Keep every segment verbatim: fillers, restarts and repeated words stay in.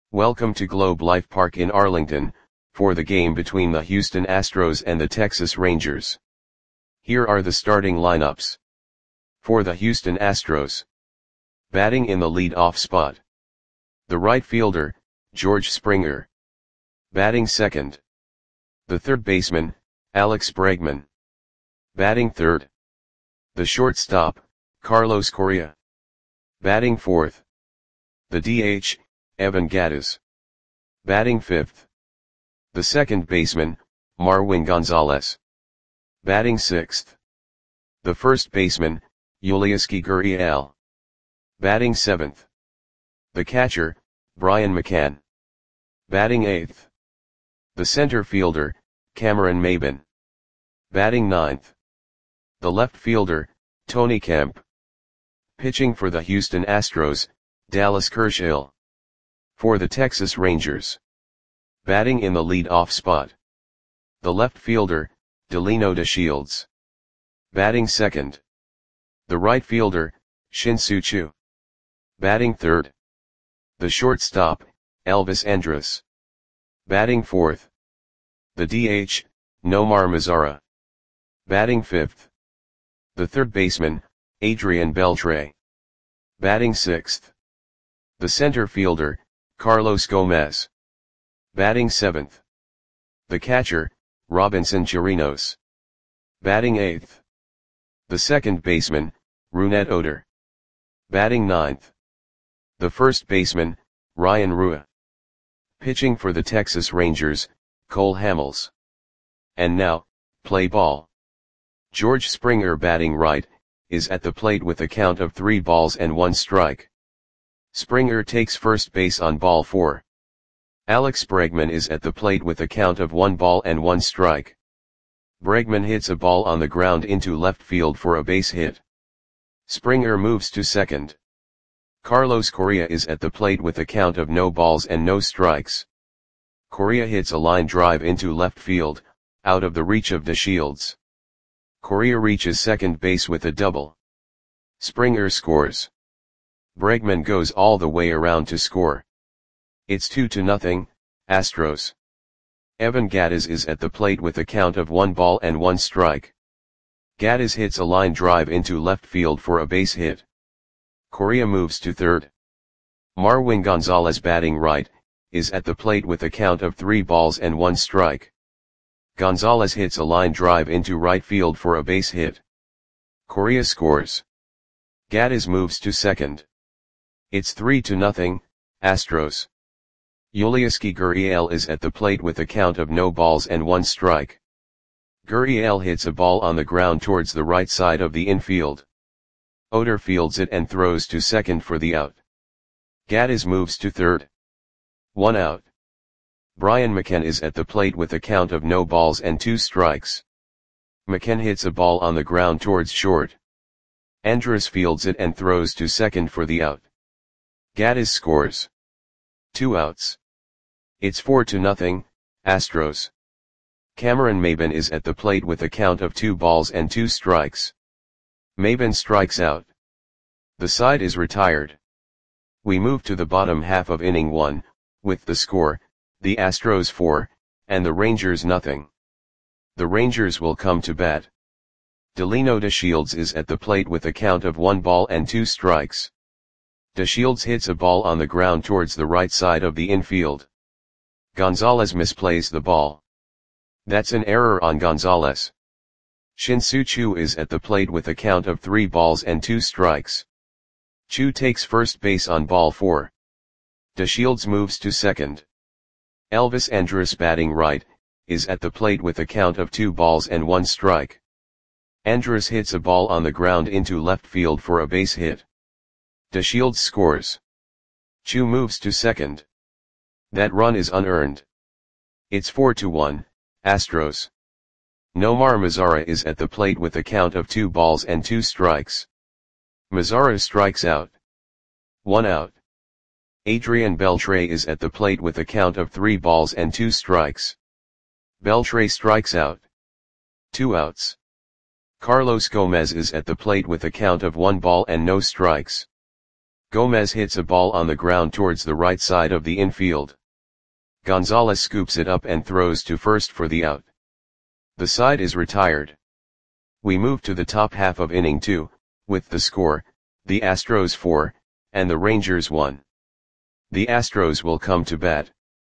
Welcome to Globe Life Park in Arlington, for the game between the Houston Astros and the Texas Rangers. Here are the starting lineups. For the Houston Astros. Batting in the lead-off spot. The right fielder, George Springer. Batting second. The third baseman, Alex Bregman. Batting third. The shortstop, Carlos Correa. Batting fourth. The D H, Evan Gattis. Batting fifth. The second baseman, Marwin Gonzalez. Batting sixth. The first baseman, Yulieski Gurriel. Batting seventh. The catcher, Brian McCann. Batting eighth. The center fielder, Cameron Maybin. Batting ninth. The left fielder, Tony Kemp. Pitching for the Houston Astros, Dallas Kershaw. For the Texas Rangers. Batting in the lead-off spot. The left fielder, Delino DeShields. Batting second. The right fielder, Shin-Soo Choo. Batting third. The shortstop, Elvis Andrus. Batting fourth. The D H, Nomar Mazara. Batting fifth. The third baseman, Adrian Beltre. Batting sixth. The center fielder, Carlos Gomez. Batting seventh. The catcher, Robinson Chirinos. Batting eighth. The second baseman, Rougned Odor. Batting ninth. The first baseman, Ryan Rua. Pitching for the Texas Rangers, Cole Hamels. And now, play ball. George Springer, batting right, is at the plate with a count of three balls and one strike. Springer takes first base on ball four. Alex Bregman is at the plate with a count of one ball and one strike. Bregman hits a ball on the ground into left field for a base hit. Springer moves to second. Carlos Correa is at the plate with a count of no balls and no strikes. Correa hits a line drive into left field, out of the reach of DeShields. Correa reaches second base with a double. Springer scores. Bregman goes all the way around to score. It's two to nothing, Astros. Evan Gattis is at the plate with a count of one ball and one strike. Gattis hits a line drive into left field for a base hit. Correa moves to third. Marwin Gonzalez, batting right, is at the plate with a count of three balls and one strike. Gonzalez hits a line drive into right field for a base hit. Correa scores. Gattis moves to second. It's three to nothing, Astros. Yulieski Gurriel is at the plate with a count of no balls and one strike. Gurriel hits a ball on the ground towards the right side of the infield. Odor fields it and throws to second for the out. Gattis moves to third. One out. Brian McCann is at the plate with a count of no balls and two strikes. McCann hits a ball on the ground towards short. Andrus fields it and throws to second for the out. Gattis scores. Two outs. It's four to nothing, Astros. Cameron Maybin is at the plate with a count of two balls and two strikes. Maybin strikes out. The side is retired. We move to the bottom half of inning one, with the score, the Astros four, and the Rangers nothing. The Rangers will come to bat. Delino DeShields is at the plate with a count of one ball and two strikes. DeShields hits a ball on the ground towards the right side of the infield. Gonzalez misplays the ball. That's an error on Gonzalez. Shin-Soo Choo is at the plate with a count of three balls and two strikes. Choo takes first base on ball four. DeShields moves to second. Elvis Andrus, batting right, is at the plate with a count of two balls and one strike. Andrus hits a ball on the ground into left field for a base hit. DeShields scores. Choo moves to second. That run is unearned. It's four to one, Astros. Nomar Mazara is at the plate with a count of two balls and two strikes. Mazara strikes out. One out. Adrian Beltre is at the plate with a count of three balls and two strikes. Beltre strikes out. Two outs. Carlos Gomez is at the plate with a count of one ball and no strikes. Gomez hits a ball on the ground towards the right side of the infield. Gonzalez scoops it up and throws to first for the out. The side is retired. We move to the top half of inning two, with the score, the Astros four, and the Rangers one. The Astros will come to bat.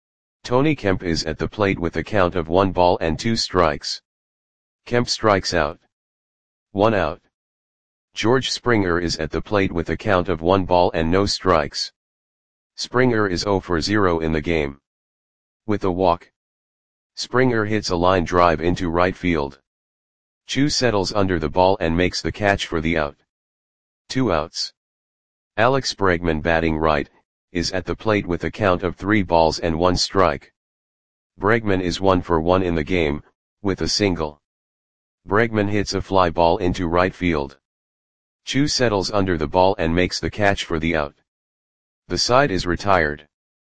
Tony Kemp is at the plate with a count of one ball and two strikes. Kemp strikes out. One out. George Springer is at the plate with a count of one ball and no strikes. Springer is zero for zero in the game. With a walk, Springer hits a line drive into right field. Chu settles under the ball and makes the catch for the out. Two outs. Alex Bregman, batting right, is at the plate with a count of three balls and one strike. Bregman is one for one in the game, with a single. Bregman hits a fly ball into right field. Chu settles under the ball and makes the catch for the out. The side is retired.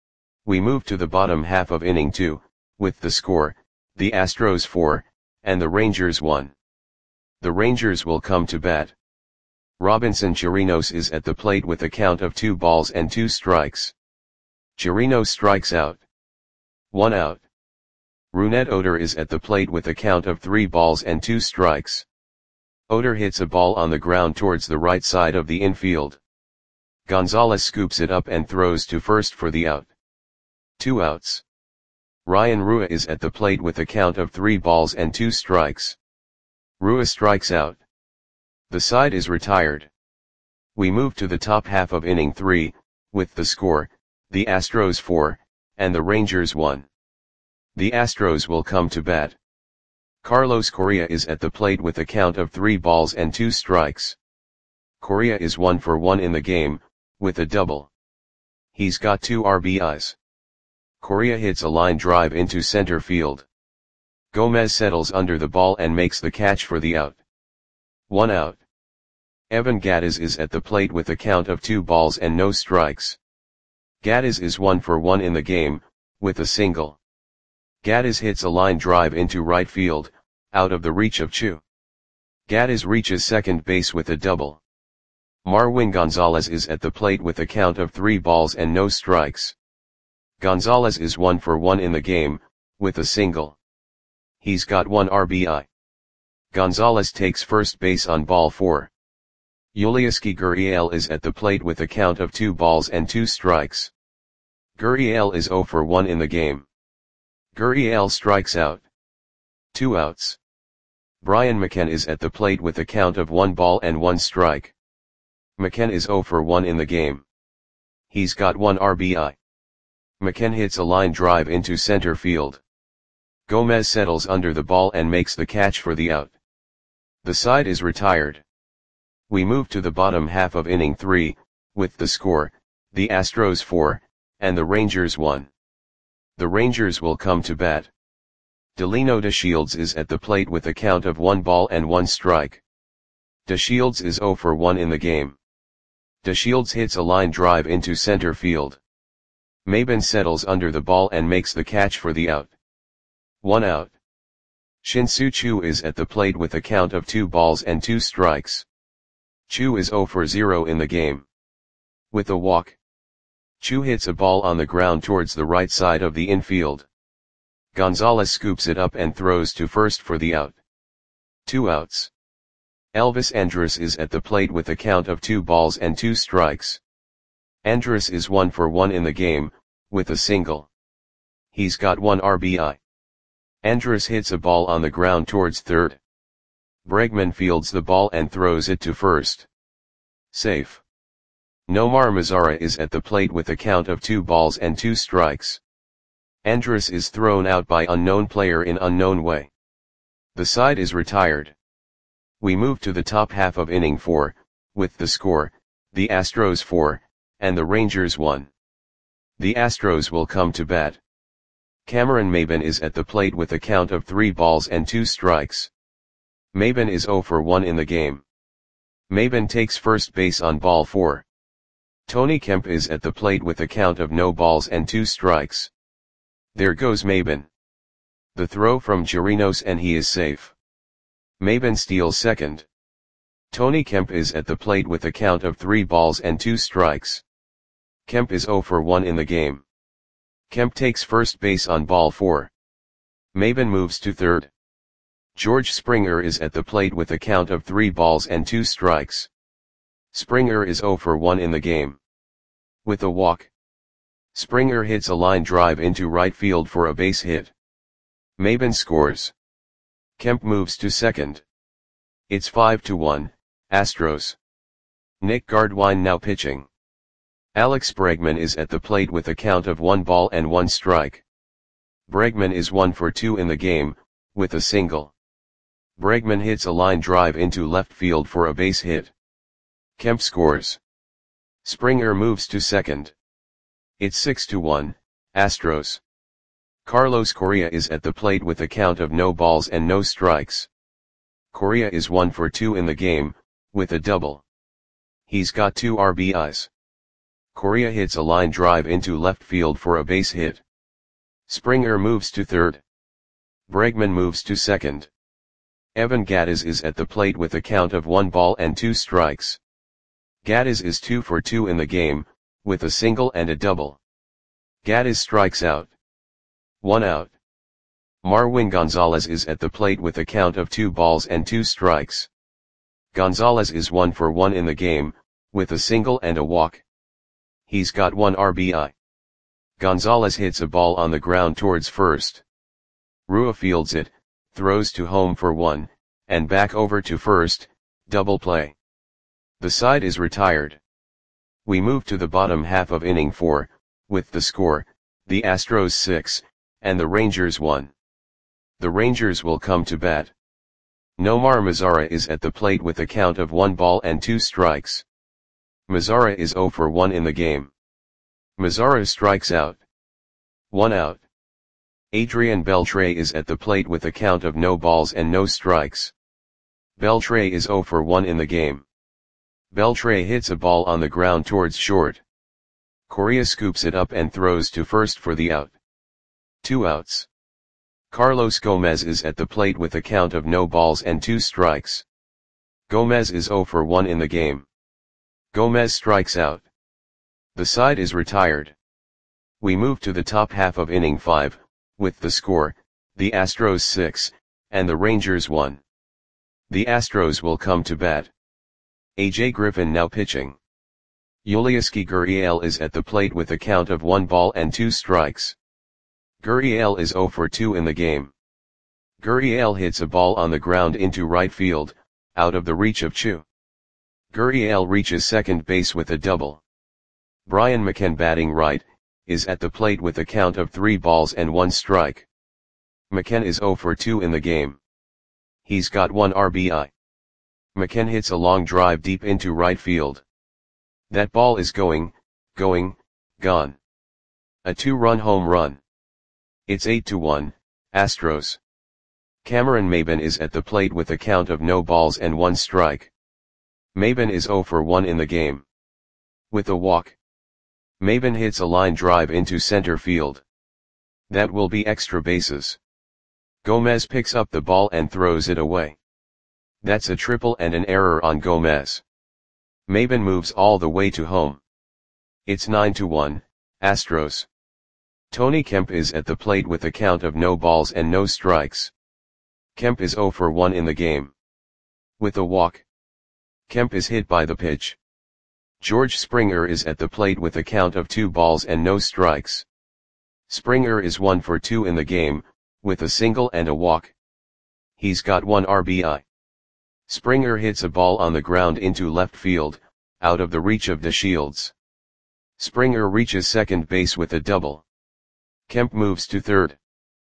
We move to the bottom half of inning two, with the score, the Astros four, and the Rangers one. The Rangers will come to bat. Robinson Chirinos is at the plate with a count of two balls and two strikes. Chirinos strikes out. One out. Rougned Odor is at the plate with a count of three balls and two strikes. Odor hits a ball on the ground towards the right side of the infield. Gonzalez scoops it up and throws to first for the out. Two outs. Ryan Rua is at the plate with a count of three balls and two strikes. Rua strikes out. The side is retired. We move to the top half of inning three, with the score, the Astros four, and the Rangers one. The Astros will come to bat. Carlos Correa is at the plate with a count of three balls and two strikes. Correa is one for one in the game, with a double. He's got two R B Is. Correa hits a line drive into center field. Gomez settles under the ball and makes the catch for the out. One out. Evan Gattis is at the plate with a count of two balls and no strikes. Gattis is one for one in the game, with a single. Gattis hits a line drive into right field, out of the reach of Chu. Gattis reaches second base with a double. Marwin Gonzalez is at the plate with a count of three balls and no strikes. Gonzalez is one for one in the game, with a single. He's got one R B I. Gonzalez takes first base on ball four. Yulieski Gurriel is at the plate with a count of two balls and two strikes. Gurriel is zero for one in the game. Gurriel strikes out. Two outs. Brian McCann is at the plate with a count of one ball and one strike. McCann is zero for one in the game. He's got one R B I. McCann hits a line drive into center field. Gomez settles under the ball and makes the catch for the out. The side is retired. We move to the bottom half of inning three, with the score, the Astros four, and the Rangers one. The Rangers will come to bat. Delino DeShields is at the plate with a count of one ball and one strike. DeShields is zero for one in the game. DeShields hits a line drive into center field. Maben settles under the ball and makes the catch for the out. One out. Shin-Soo Choo is at the plate with a count of two balls and two strikes. Choo is zero for zero in the game. With a walk, Choo hits a ball on the ground towards the right side of the infield. Gonzalez scoops it up and throws to first for the out. Two outs. Elvis Andrus is at the plate with a count of two balls and two strikes. Andrus is one for one in the game, with a single. He's got one R B I. Andrus hits a ball on the ground towards third. Bregman fields the ball and throws it to first. Safe. Nomar Mazara is at the plate with a count of two balls and two strikes. Andrus is thrown out by unknown player in unknown way. The side is retired. We move to the top half of inning four, with the score, the Astros four, and the Rangers one. The Astros will come to bat. Cameron Maben is at the plate with a count of three balls and two strikes. Maben is zero for one in the game. Maben takes first base on ball four. Tony Kemp is at the plate with a count of no balls and two strikes. There goes Maben. The throw from Chirinos and he is safe. Maben steals second. Tony Kemp is at the plate with a count of three balls and two strikes. Kemp is zero for one in the game. Kemp takes first base on ball four. Maybin moves to third. George Springer is at the plate with a count of three balls and two strikes. Springer is zero for one in the game. With a walk, Springer hits a line drive into right field for a base hit. Maybin scores. Kemp moves to second. It's five to one, Astros. Nick Gardwine now pitching. Alex Bregman is at the plate with a count of one ball and one strike. Bregman is one for two in the game, with a single. Bregman hits a line drive into left field for a base hit. Kemp scores. Springer moves to second. It's six to one, Astros. Carlos Correa is at the plate with a count of no balls and no strikes. Correa is one for two in the game, with a double. He's got two R B Is. Correa hits a line drive into left field for a base hit. Springer moves to third. Bregman moves to second. Evan Gattis is at the plate with a count of one ball and two strikes. Gattis is two for two in the game, with a single and a double. Gattis strikes out. One out. Marwin Gonzalez is at the plate with a count of two balls and two strikes. Gonzalez is one for one in the game, with a single and a walk. He's got one R B I. Gonzalez hits a ball on the ground towards first. Rua fields it, throws to home for one, and back over to first, double play. The side is retired. We move to the bottom half of inning four, with the score, the Astros six, and the Rangers one. The Rangers will come to bat. Nomar Mazara is at the plate with a count of one ball and two strikes. Mazara is zero for one in the game. Mazara strikes out. One out. Adrian Beltre is at the plate with a count of no balls and no strikes. Beltre is zero for one in the game. Beltre hits a ball on the ground towards short. Correa scoops it up and throws to first for the out. Two outs. Carlos Gomez is at the plate with a count of no balls and two strikes. Gomez is zero for one in the game. Gomez strikes out. The side is retired. We move to the top half of inning five, with the score, the Astros six, and the Rangers one. The Astros will come to bat. A J Griffin now pitching. Yulieski Gurriel is at the plate with a count of one ball and two strikes. Gurriel is zero for two in the game. Gurriel hits a ball on the ground into right field, out of the reach of Chu. Gurriel reaches second base with a double. Brian McCann batting right, is at the plate with a count of three balls and one strike. McCann is zero for two in the game. He's got one R B I. McCann hits a long drive deep into right field. That ball is going, going, gone. A two-run home run. It's eight to one, Astros. Cameron Maybin is at the plate with a count of no balls and one strike. Maybin is zero for one in the game. With a walk, Maybin hits a line drive into center field. That will be extra bases. Gomez picks up the ball and throws it away. That's a triple and an error on Gomez. Maybin moves all the way to home. It's nine to one, Astros. Tony Kemp is at the plate with a count of no balls and no strikes. Kemp is zero for one in the game. With a walk, Kemp is hit by the pitch. George Springer is at the plate with a count of two balls and no strikes. Springer is one for two in the game, with a single and a walk. He's got one R B I. Springer hits a ball on the ground into left field, out of the reach of DeShields. Springer reaches second base with a double. Kemp moves to third.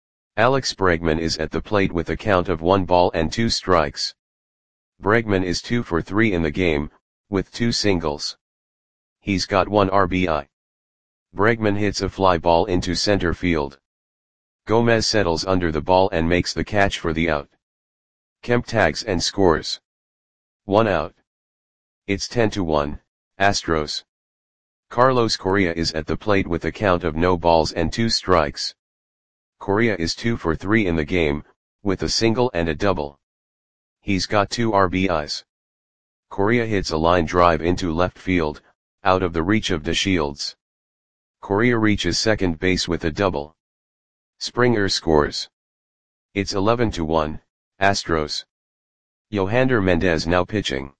Alex Bregman is at the plate with a count of one ball and two strikes. Bregman is two for three in the game, with two singles. He's got one R B I. Bregman hits a fly ball into center field. Gomez settles under the ball and makes the catch for the out. Kemp tags and scores. One out. It's ten to one, Astros. Carlos Correa is at the plate with a count of no balls and two strikes. Correa is two for three in the game, with a single and a double. He's got two R B Is. Correa hits a line drive into left field, out of the reach of DeShields. Correa reaches second base with a double. Springer scores. It's eleven to one, Astros. Yohander Mendez now pitching.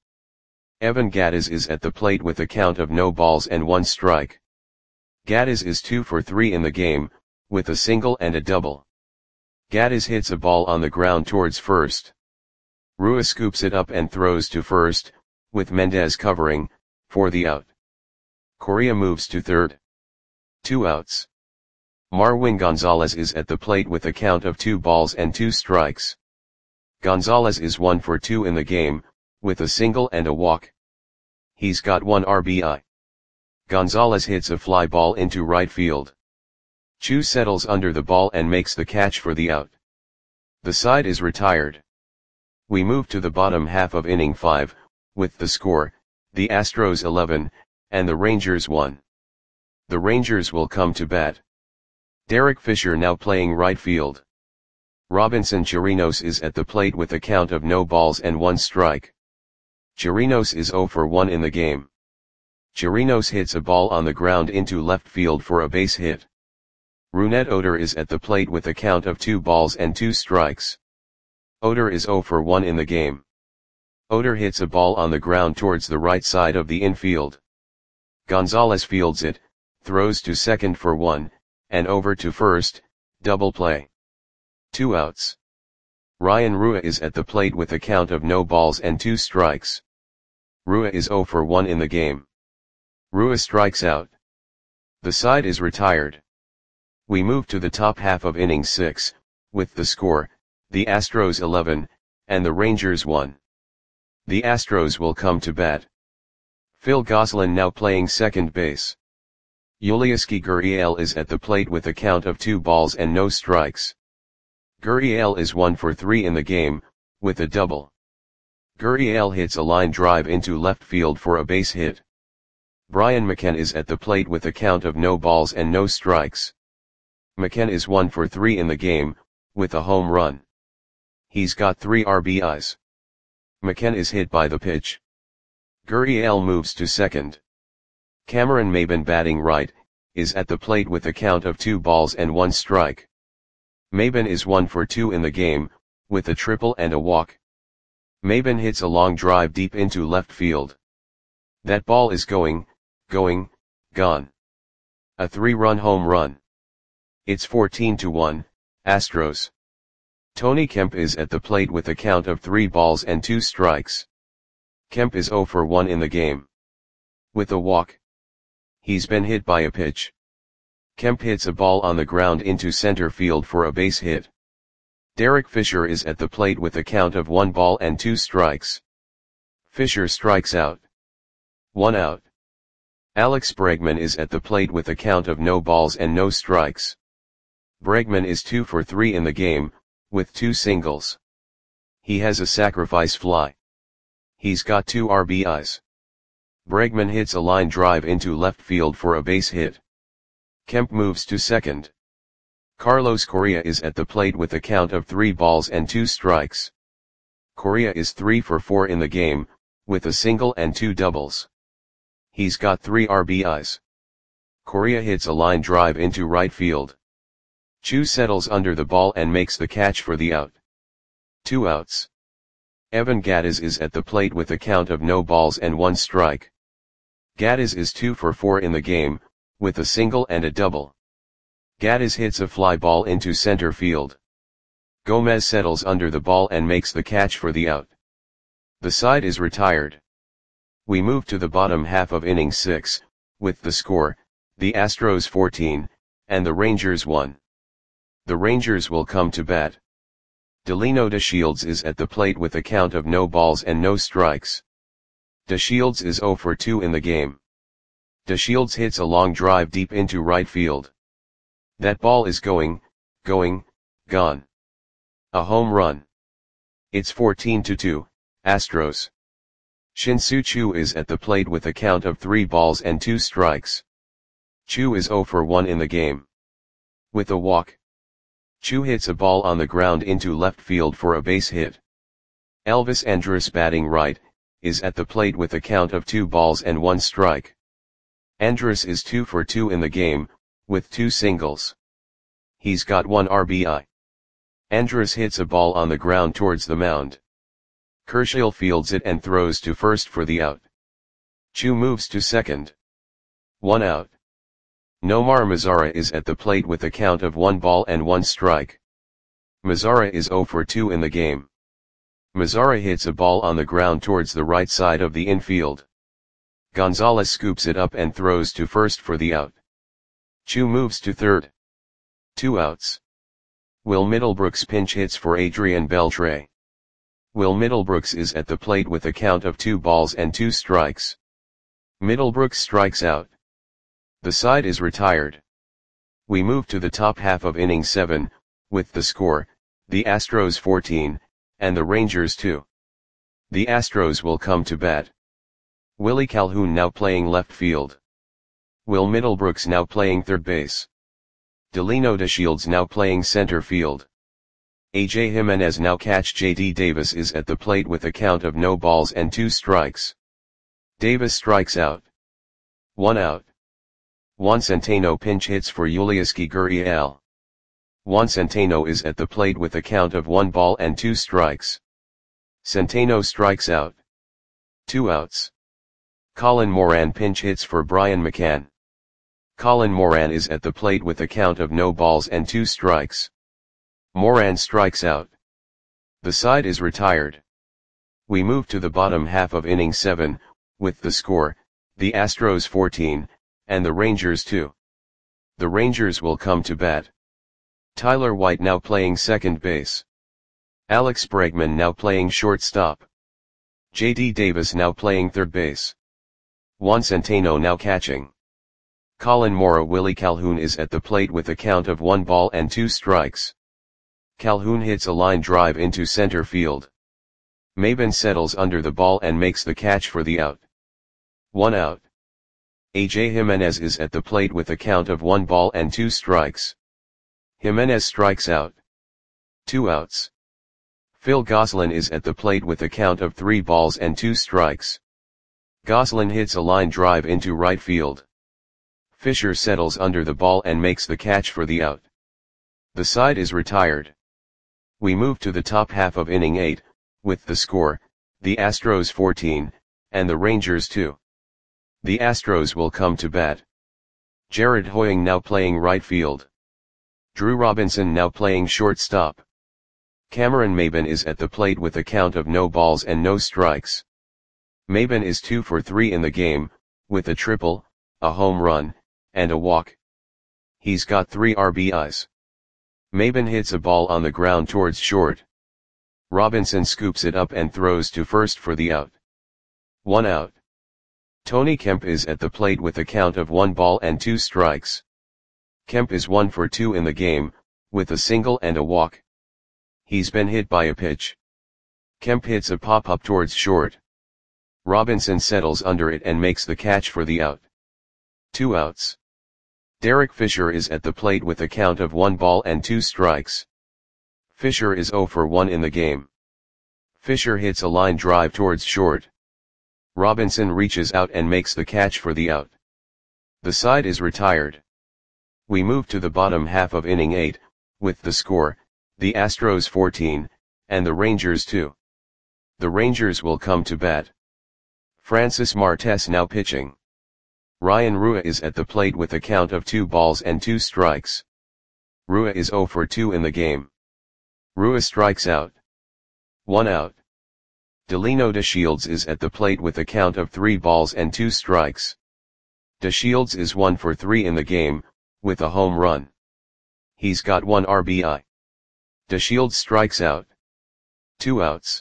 Evan Gattis is at the plate with a count of no balls and one strike. Gattis is two for three in the game, with a single and a double. Gattis hits a ball on the ground towards first. Rua scoops it up and throws to first, with Mendez covering, for the out. Correa moves to third. Two outs. Marwin Gonzalez is at the plate with a count of two balls and two strikes. Gonzalez is one for two in the game, with a single and a walk. He's got one R B I. Gonzalez hits a fly ball into right field. Chu settles under the ball and makes the catch for the out. The side is retired. We move to the bottom half of inning five, with the score, the Astros eleven, and the Rangers one. The Rangers will come to bat. Derek Fisher now playing right field. Robinson Chirinos is at the plate with a count of no balls and one strike. Chirinos is zero for one in the game. Chirinos hits a ball on the ground into left field for a base hit. Rougned Odor is at the plate with a count of two balls and two strikes. Odor is zero for one in the game. Odor hits a ball on the ground towards the right side of the infield. Gonzalez fields it, throws to second for one, and over to first, double play. Two outs. Ryan Rua is at the plate with a count of no balls and two strikes. Rua is zero for one in the game. Rua strikes out. The side is retired. We move to the top half of inning six, with the score, the Astros eleven, and the Rangers one. The Astros will come to bat. Phil Gosselin now playing second base. Yulieski Gurriel is at the plate with a count of two balls and no strikes. Gurriel is one for three in the game, with a double. Gurriel hits a line drive into left field for a base hit. Brian McCann is at the plate with a count of no balls and no strikes. McCann is one for three in the game, with a home run. He's got three R B Is. McCann is hit by the pitch. Gurriel moves to second. Cameron Maybin batting right, is at the plate with a count of two balls and one strike. Maybin is one for two in the game, with a triple and a walk. Maybin hits a long drive deep into left field. That ball is going, going, gone. A three-run home run. It's fourteen to one, Astros. Tony Kemp is at the plate with a count of three balls and two strikes. Kemp is zero for one in the game. With a walk. He's been hit by a pitch. Kemp hits a ball on the ground into center field for a base hit. Derek Fisher is at the plate with a count of one ball and two strikes. Fisher strikes out. One out. Alex Bregman is at the plate with a count of no balls and no strikes. Bregman is two for three in the game, with two singles. He has a sacrifice fly. He's got two R B Is. Bregman hits a line drive into left field for a base hit. Kemp moves to second. Carlos Correa is at the plate with a count of three balls and two strikes. Correa is three for four in the game, with a single and two doubles. He's got three R B Is. Correa hits a line drive into right field. Chu settles under the ball and makes the catch for the out. Two outs. Evan Gattis is at the plate with a count of no balls and one strike. Gattis is two for four in the game, with a single and a double. Gattis hits a fly ball into center field. Gomez settles under the ball and makes the catch for the out. The side is retired. We move to the bottom half of inning six, with the score, the Astros fourteen, and the Rangers one. The Rangers will come to bat. Delino DeShields is at the plate with a count of no balls and no strikes. DeShields is zero for two in the game. DeShields hits a long drive deep into right field. That ball is going, going, gone. A home run. It's fourteen to two, Astros. Shin-Soo Choo is at the plate with a count of three balls and two strikes. Choo is zero for one in the game. With a walk. Chu hits a ball on the ground into left field for a base hit. Elvis Andrus batting right, is at the plate with a count of two balls and one strike. Andrus is two for two in the game, with two singles. He's got one R B I. Andrus hits a ball on the ground towards the mound. Kershaw fields it and throws to first for the out. Chu moves to second. One out. Nomar Mazara is at the plate with a count of one ball and one strike. Mazara is zero for two in the game. Mazara hits a ball on the ground towards the right side of the infield. Gonzalez scoops it up and throws to first for the out. Chu moves to third. Two outs. Will Middlebrooks pinch hits for Adrian Beltre. Will Middlebrooks is at the plate with a count of two balls and two strikes. Middlebrooks strikes out. The side is retired. We move to the top half of inning seven, with the score, the Astros fourteen, and the Rangers two. The Astros will come to bat. Willie Calhoun now playing left field. Will Middlebrooks now playing third base. Delino DeShields now playing center field. A J Jimenez now catch. J D Davis is at the plate with a count of no balls and two strikes. Davis strikes out. One out. Juan Centeno pinch hits for Yulieski Gurriel. Juan Centeno is at the plate with a count of one ball and two strikes. Centeno strikes out. Two outs. Colin Moran pinch hits for Brian McCann. Colin Moran is at the plate with a count of no balls and two strikes. Moran strikes out. The side is retired. We move to the bottom half of inning seven, with the score, the Astros fourteen, and the Rangers two. The Rangers will come to bat. Tyler White now playing second base. Alex Bregman now playing shortstop. J D Davis now playing third base. Juan Centeno now catching. Colin Mora. Willie Calhoun is at the plate with a count of one ball and two strikes. Calhoun hits a line drive into center field. Maben settles under the ball and makes the catch for the out. One out. A J Jimenez is at the plate with a count of one ball and two strikes. Jimenez strikes out. Two outs. Phil Gosselin is at the plate with a count of three balls and two strikes. Gosselin hits a line drive into right field. Fisher settles under the ball and makes the catch for the out. The side is retired. We move to the top half of inning eight, with the score, the Astros fourteen, and the Rangers two. The Astros will come to bat. Jared Hoying now playing right field. Drew Robinson now playing shortstop. Cameron Maben is at the plate with a count of no balls and no strikes. Maben is two for three in the game, with a triple, a home run, and a walk. He's got three R B Is. Maben hits a ball on the ground towards short. Robinson scoops it up and throws to first for the out. One out. Tony Kemp is at the plate with a count of one ball and two strikes. Kemp is one for two in the game, with a single and a walk. He's been hit by a pitch. Kemp hits a pop-up towards short. Robinson settles under it and makes the catch for the out. Two outs. Derek Fisher is at the plate with a count of one ball and two strikes. Fisher is zero for one in the game. Fisher hits a line drive towards short. Robinson reaches out and makes the catch for the out. The side is retired. We move to the bottom half of inning eight, with the score, the Astros fourteen, and the Rangers two. The Rangers will come to bat. Francis Martes now pitching. Ryan Rua is at the plate with a count of two balls and two strikes. Rua is zero for two in the game. Rua strikes out. One out. Delino DeShields is at the plate with a count of three balls and two strikes. DeShields is one for three in the game, with a home run. He's got one R B I. DeShields strikes out. Two outs.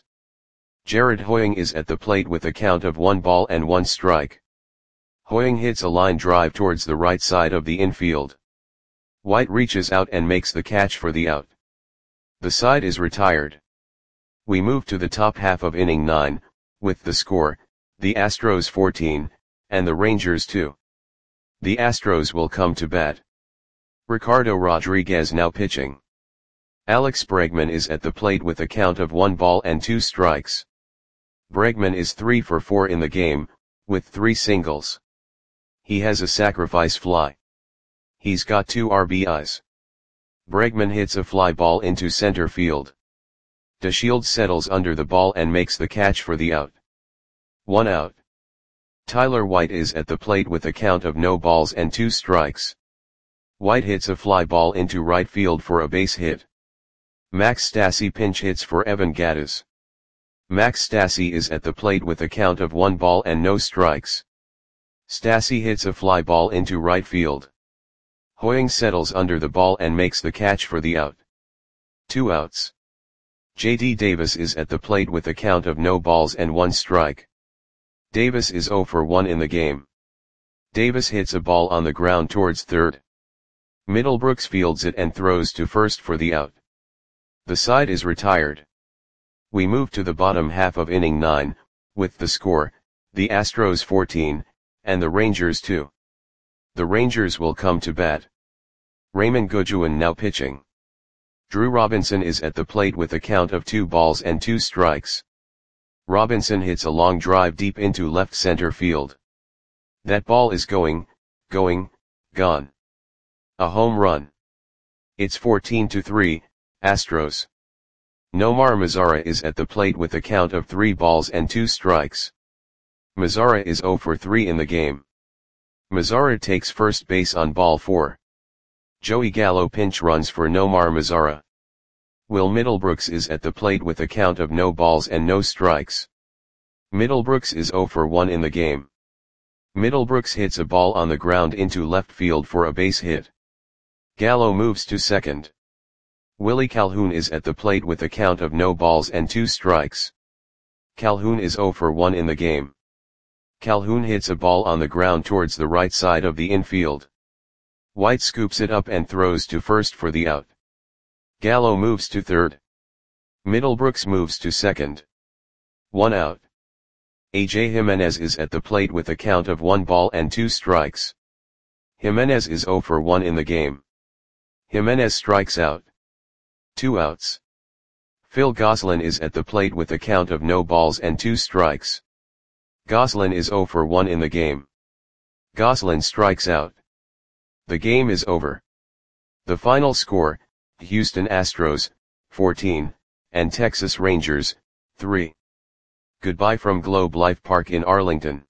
Jared Hoying is at the plate with a count of one ball and one strike. Hoying hits a line drive towards the right side of the infield. White reaches out and makes the catch for the out. The side is retired. We move to the top half of inning nine, with the score, the Astros fourteen, and the Rangers two. The Astros will come to bat. Ricardo Rodriguez now pitching. Alex Bregman is at the plate with a count of one ball and two strikes. Bregman is three for four in the game, with three singles. He has a sacrifice fly. He's got two R B Is. Bregman hits a fly ball into center field. DeShields settles under the ball and makes the catch for the out. One out. Tyler White is at the plate with a count of no balls and two strikes. White hits a fly ball into right field for a base hit. Max Stassi pinch hits for Evan Gattis. Max Stassi is at the plate with a count of one ball and no strikes. Stassi hits a fly ball into right field. Hoying settles under the ball and makes the catch for the out. Two outs. J D Davis is at the plate with a count of no balls and one strike. Davis is zero for one in the game. Davis hits a ball on the ground towards third. Middlebrooks fields it and throws to first for the out. The side is retired. We move to the bottom half of inning nine, with the score, the Astros fourteen, and the Rangers two. The Rangers will come to bat. Raymond Goodwin now pitching. Drew Robinson is at the plate with a count of two balls and two strikes. Robinson hits a long drive deep into left center field. That ball is going, going, gone. A home run. It's fourteen to three, Astros. Nomar Mazara is at the plate with a count of three balls and two strikes. Mazara is zero for three in the game. Mazara takes first base on ball four. Joey Gallo pinch runs for Nomar Mazara. Will Middlebrooks is at the plate with a count of no balls and no strikes. Middlebrooks is zero for one in the game. Middlebrooks hits a ball on the ground into left field for a base hit. Gallo moves to second. Willie Calhoun is at the plate with a count of no balls and two strikes. Calhoun is zero for one in the game. Calhoun hits a ball on the ground towards the right side of the infield. White scoops it up and throws to first for the out. Gallo moves to third. Middlebrooks moves to second. One out. A J Jimenez is at the plate with a count of one ball and two strikes. Jimenez is zero for one in the game. Jimenez strikes out. Two outs. Phil Gosselin is at the plate with a count of no balls and two strikes. Gosselin is zero for one in the game. Gosselin strikes out. The game is over. The final score, Houston Astros, fourteen, and Texas Rangers, three. Goodbye from Globe Life Park in Arlington.